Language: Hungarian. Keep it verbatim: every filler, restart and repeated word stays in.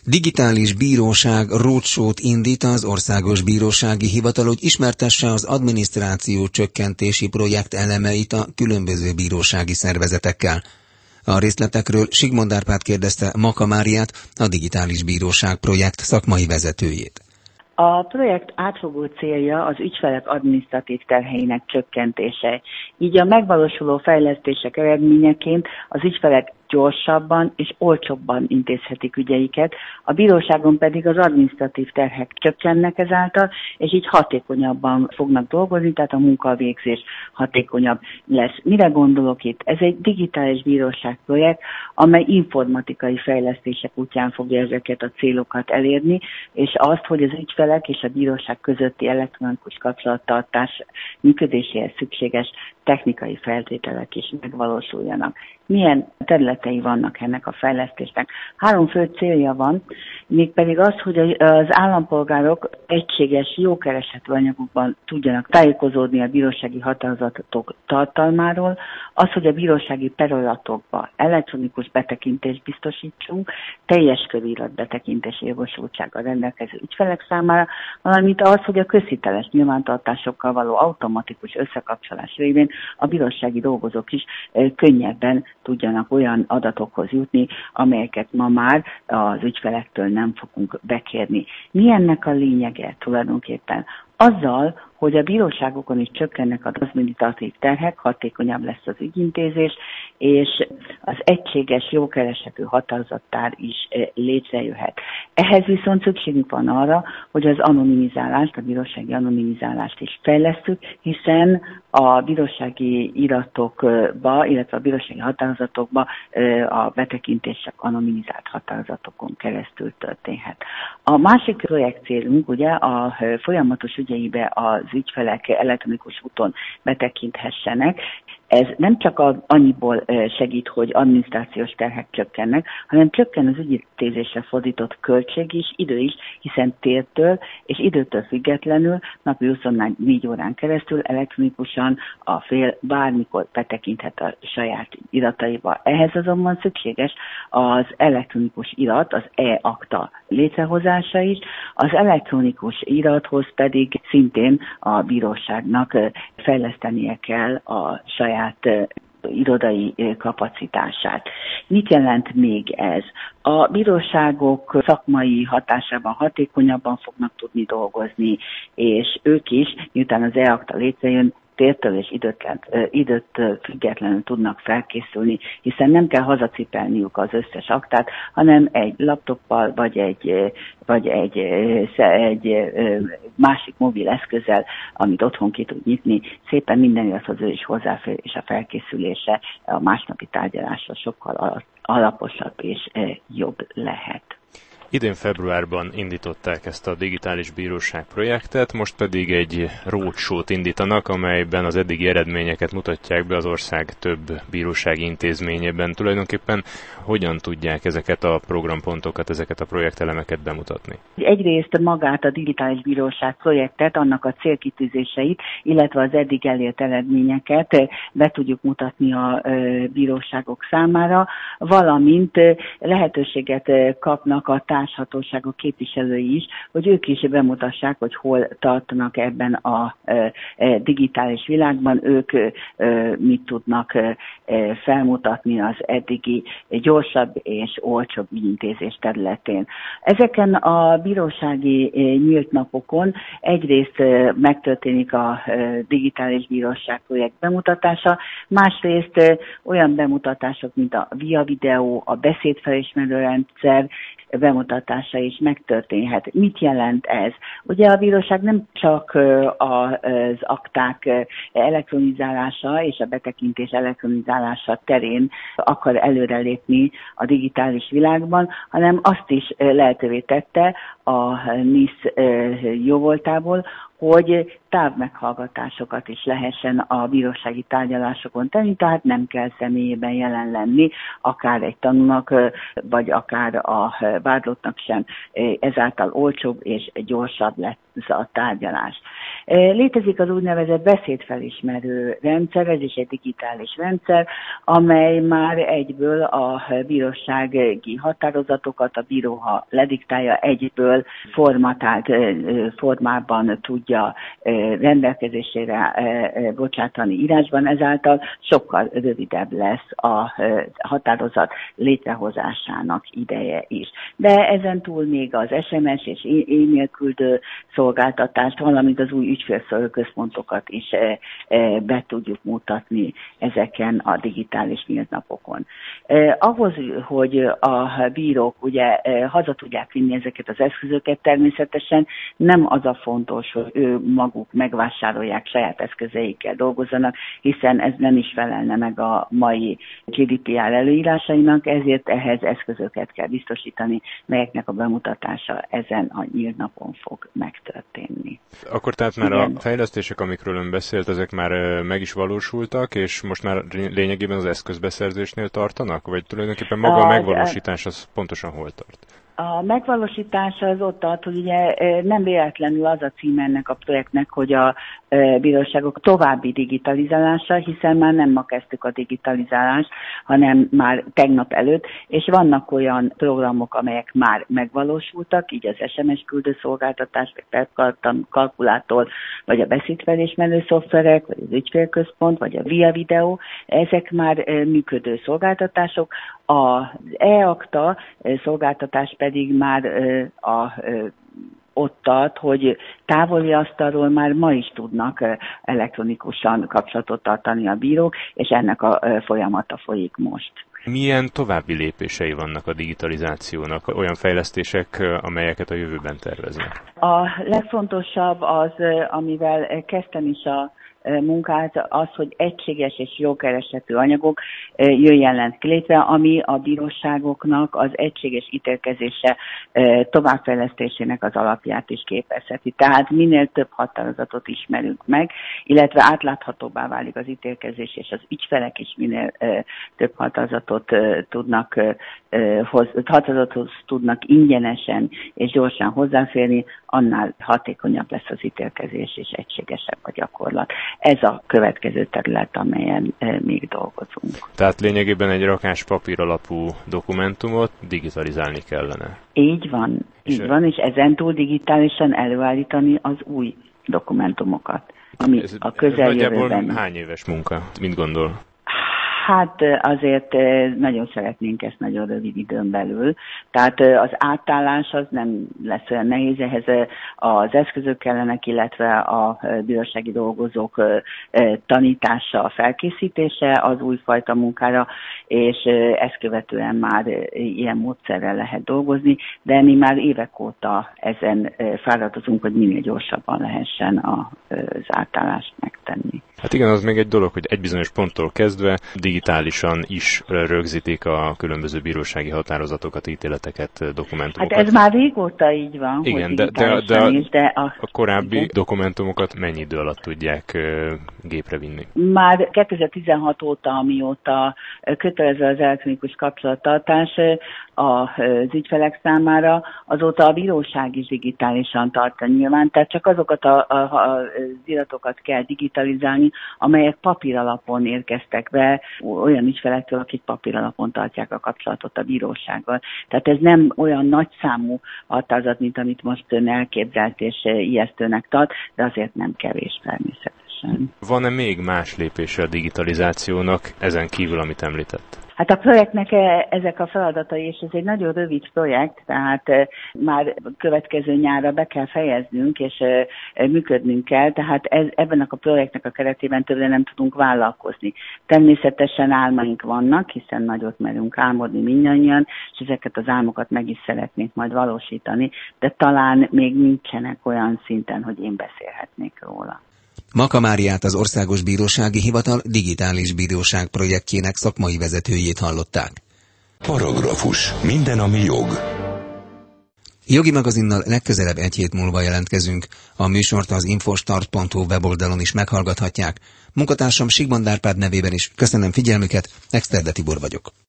Digitális bíróság roadshow-t indít az Országos Bírósági Hivatal, hogy ismertesse az adminisztráció csökkentési projekt elemeit a különböző bírósági szervezetekkel. A részletekről Sigmond Árpád kérdezte Maka Máriát, a Digitális Bíróság projekt szakmai vezetőjét. A projekt átfogó célja az ügyfelek adminisztratív terheinek csökkentése. Így a megvalósuló fejlesztések eredményeként az ügyfelek gyorsabban és olcsóbban intézhetik ügyeiket, a bíróságon pedig az adminisztratív terhek csökkennek ezáltal, és így hatékonyabban fognak dolgozni, tehát a munkavégzés hatékonyabb lesz. Mire gondolok itt? Ez egy digitális bíróság projekt, amely informatikai fejlesztések útján fogja ezeket a célokat elérni, és azt, hogy az ügyfelek és a bíróság közötti elektronikus kapcsolattartás működéséhez szükséges technikai feltételek is megvalósuljanak. Milyen területei vannak ennek a fejlesztésnek? Három fő célja van, mégpedig az, hogy az állampolgárok egységes, jó keresetű anyagokban tudjanak tájékozódni a bírósági határozatok tartalmáról, az, hogy a bírósági perolatokba elektronikus betekintést biztosítsunk, teljes körű iratbetekintési jogosultsággal rendelkező ügyfelek számára, valamint az, hogy a közhiteles nyilvántartásokkal való automatikus összekapcsolás révén a bírósági dolgozók is könnyebben tudjanak olyan adatokhoz jutni, amelyeket ma már az ügyfelektől nem fogunk bekérni. Mi ennek a lényege tulajdonképpen? Azzal, hogy a bíróságokon is csökkennek az adminisztratív terhek, hatékonyabb lesz az ügyintézés, és az egységes, jókeresetű határozattár is létrejöhet. Ehhez viszont szükségünk van arra, hogy az anonimizálást, a bírósági anonimizálást is fejlesszük, hiszen a bírósági iratokba, illetve a bírósági határozatokba a betekintések anonimizált határozatokon keresztül történhet. A másik projekt célunk ugye a folyamatos ügyeibe az ügyfelek elektronikus úton betekinthessenek. Ez nem csak annyiból segít, hogy adminisztrációs terhek csökkennek, hanem csökken az ügyintézésre fordított költség is, idő is, hiszen tértől és időtől függetlenül napi huszonnégy órán keresztül elektronikusan a fél bármikor betekinthet a saját irataiba. Ehhez azonban szükséges az elektronikus irat, az e-akta létrehozása is, az elektronikus irathoz pedig szintén a bíróságnak fejlesztenie kell a saját irodai kapacitását. Mit jelent még ez? A bíróságok szakmai hatásában hatékonyabban fognak tudni dolgozni, és ők is, miután az e-akta létrejön, tértől és időtlen, időt függetlenül tudnak felkészülni, hiszen nem kell hazacipelniük az összes aktát, hanem egy laptoppal vagy egy, vagy egy, egy másik mobil eszközzel, amit otthon ki tud nyitni, szépen minden irathoz ő is hozzáfér, és a felkészülése a másnapi tárgyalásra sokkal alaposabb és jobb lehet. Idén februárban indították ezt a digitális bíróság projektet, most pedig egy roadshow-t indítanak, amelyben az eddigi eredményeket mutatják be az ország több bírósági intézményében. Tulajdonképpen hogyan tudják ezeket a programpontokat, ezeket a projektelemeket bemutatni? Egyrészt magát a digitális bíróság projektet, annak a célkitűzéseit, illetve az eddig elért eredményeket be tudjuk mutatni a bíróságok számára, valamint lehetőséget kapnak a társhatóságok képviselői is, hogy ők is bemutassák, hogy hol tartanak ebben a digitális világban, ők mit tudnak felmutatni az eddigi gyorsabb és olcsóbb ügyintézés területén. Ezeken a bírósági nyílt napokon egyrészt megtörténik a digitális bíróság projekt bemutatása, másrészt olyan bemutatások, mint a via videó, a beszédfelismerő rendszer bemutatása is megtörténhet. Mit jelent ez? Ugye a bíróság nem csak az akták elektronizálása és a betekintés elektronizálása terén akar előrelépni a digitális világban, hanem azt is lehetővé tette a NISZ jóvoltából, hogy távmeghallgatásokat is lehessen a bírósági tárgyalásokon tenni, tehát nem kell személyében jelen lenni, akár egy tanúnak, vagy akár a vádlottnak sem. Ezáltal olcsóbb és gyorsabb a tárgyalás. Létezik az úgynevezett beszédfelismerő rendszer, ez is egy digitális rendszer, amely már egyből a bírósági határozatokat a bíró, ha lediktálja, egyből formatált formában tudja rendelkezésére bocsátani írásban, ezáltal sokkal rövidebb lesz a határozat létrehozásának ideje is. De ezen túl még az es em es és e-mail küldő szolgáltatást, valamint az új ügyfélszolgáltatóközpontokat is be tudjuk mutatni ezeken a digitális nyílt napokon. Ahhoz, hogy a bírók ugye haza tudják vinni ezeket az eszközöket, természetesen nem az a fontos, hogy ő maguk megvásárolják, saját eszközeikkel dolgozzanak, hiszen ez nem is felelne meg a mai gé dé pé er előírásainak, ezért ehhez eszközöket kell biztosítani, melyeknek a bemutatása ezen a nyílt napon fog megtörténni. Akkor tehát már igen. A fejlesztések, amikről ön beszélt, ezek már meg is valósultak, és most már lényegében az eszközbeszerzésnél tartanak? Vagy tulajdonképpen maga a, a megvalósítás az pontosan hol tart? A megvalósítása az ott tart, hogy ugye nem véletlenül az a cím ennek a projektnek, hogy a bíróságok további digitalizálása, hiszen már nem ma kezdtük a digitalizálást, hanem már tegnap előtt, és vannak olyan programok, amelyek már megvalósultak, így az es em es küldőszolgáltatás, vagy kalkulátor, vagy a beszédfelismerő szoftverek, vagy az ügyfélközpont, vagy a Via Video, ezek már működő szolgáltatások. Az e-akta szolgáltatás pedig már a ott tart, hogy távoli asztalról már ma is tudnak elektronikusan kapcsolatot tartani a bírók, és ennek a folyamata folyik most. Milyen további lépései vannak a digitalizációnak, olyan fejlesztések, amelyeket a jövőben terveznek? A legfontosabb az, amivel kezdtem is a munkát, az, hogy egységes és jogkeresetű anyagok jöjjenek létre, ami a bíróságoknak az egységes ítélkezése továbbfejlesztésének az alapját is képezheti. Tehát minél több határozatot ismerünk meg, illetve átláthatóbbá válik az ítélkezés, és az ügyfelek is minél több határozatot tudnak, határozathoz tudnak ingyenesen és gyorsan hozzáférni, annál hatékonyabb lesz az ítélkezés, és egységesebb a gyakorlat. Ez a következő terület, amelyen még dolgozunk. Tehát lényegében egy rakás papír alapú dokumentumot digitalizálni kellene. Így van, és így van, és ezen túl digitálisan előállítani az új dokumentumokat, ami ez, a közeljövőben... Nagyjából hány éves munka? Mit gondol? Hát azért nagyon szeretnénk ezt nagyon rövid időn belül. Tehát az átállás az nem lesz olyan nehéz, ehhez az eszközök kellenek, illetve a bírósági dolgozók tanítása, felkészítése az újfajta munkára, és ezt követően már ilyen módszerrel lehet dolgozni, de mi már évek óta ezen fáradozunk, hogy minél gyorsabban lehessen az átállást megtenni. Hát igen, az még egy dolog, hogy egy bizonyos ponttól kezdve digitálisan is rögzítik a különböző bírósági határozatokat, ítéleteket, dokumentumokat. Hát ez már régóta így van. Igen, de, de, de, is, de a, a korábbi igen. dokumentumokat mennyi idő alatt tudják gépre vinni? Már kétezer-tizenhat óta, amióta kötelező az elektronikus kapcsolattartás az ügyfelek számára, azóta a bíróság is digitálisan tartja nyilván, tehát csak azokat a, a, a, az iratokat kell digitalizálni, amelyek papír alapon érkeztek be olyan ügyfelektől, akik papír alapon tartják a kapcsolatot a bírósággal. Tehát ez nem olyan nagyszámú határozat, mint amit most ön elképzelt és ijesztőnek tart, de azért nem kevés természetesen. Van-e még más lépése a digitalizációnak ezen kívül, amit említett? Hát a projektnek ezek a feladatai, és ez egy nagyon rövid projekt, tehát már következő nyárra be kell fejeznünk, és működnünk kell, tehát ez, ebben a projektnek a keretében többre nem tudunk vállalkozni. Természetesen álmaink vannak, hiszen nagyot merünk álmodni mindannyian, és ezeket az álmokat meg is szeretnénk majd valósítani, de talán még nincsenek olyan szinten, hogy én beszélhetnék róla. Maka Máriát, az Országos Bírósági Hivatal digitális bíróság projektjének szakmai vezetőjét hallották. Paragrafus. Minden, ami jog. Jogi magazinnal legközelebb egy hét múlva jelentkezünk. A műsort az infostart pont hu weboldalon is meghallgathatják. Munkatársam Sigmond Árpád nevében is köszönöm figyelmüket, Exterde Tibor vagyok.